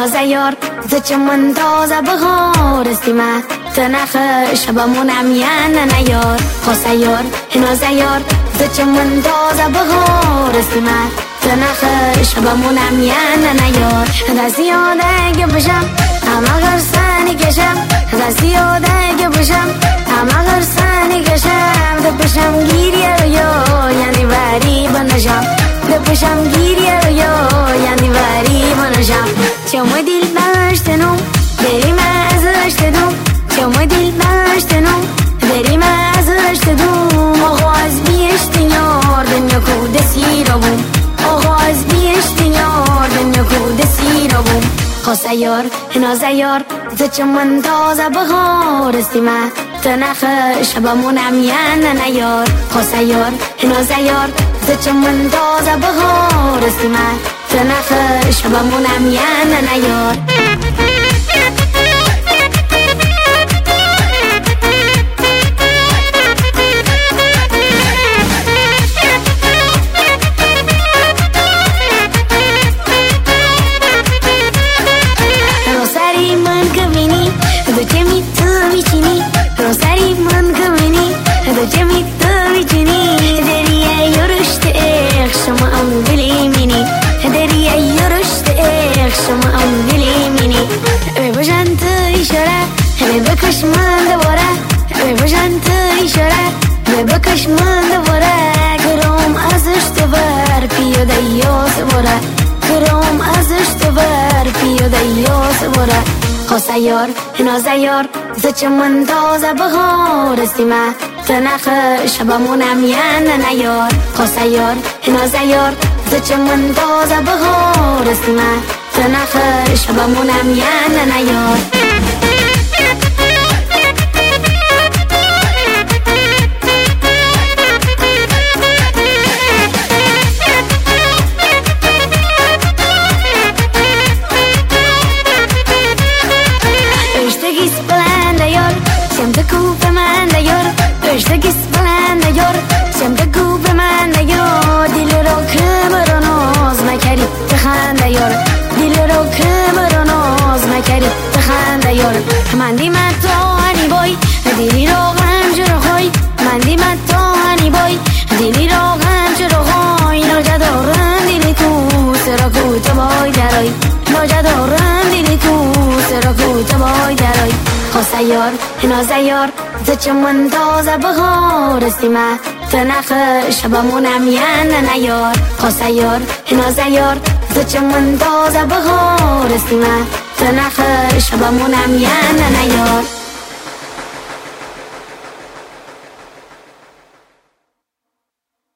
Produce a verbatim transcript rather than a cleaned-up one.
نازیار ز چمن تازه بهار استیمه تنخ شبمونم یعنی نیار خسیار نازیار ز چمن تازه بهار استیمه تنخ شبمونم یعنی نیار دستیاده که بشم اما غرسانی کشم دستیاده که بشم اما غرسانی کشم دپشم گیریه رو یا یعنی وری بنشم دپشم گیریه رو یا یعنی وری بنشم چمو دیل باشتنم بریم از اشتدم چمو دیل باشتنم بریم از اشتدم آغاز بیشتن یار دنیا کود سیرا بوم آغاز بیشتن یار دنیا کود سیرا بوم خسیار نازیار ز چمن تازه بهار استیمه تنخ شبمونم یعنی نیار خسیار نازیار ز چمن تازه بهار استیمه تنخ شبمونم یعنی نیار بکش من دوباره ببجن تو اشاره بکش من دوباره گرام ازش تو بر پیاده یاس باره گرام ازش تو بر پیاده یاس باره خسیار نازیار ز چمن تازه بهار استیمه تنخ شبمونم یعنی نیار خسیار نازیار ز چمن تازه بهار استیمه تنخ شبمونم یعنی نیار من دیمت تو هنی بای دیلی رو غم چرا خوی من دیمت تو هنی بای دیلی رو غم چرا خوی ناجه دارم دیلی تو سرا کو تو بای درای ناجه دارم دیلی تو سرا کو تو بای درای خسیار نازیار ز چمن تازه بهار استیمه تنخ شبمونم یعنی نیار خسیار نازیار ز چمن تازه بهار استیمه تنخ شبمونم یعنی نیار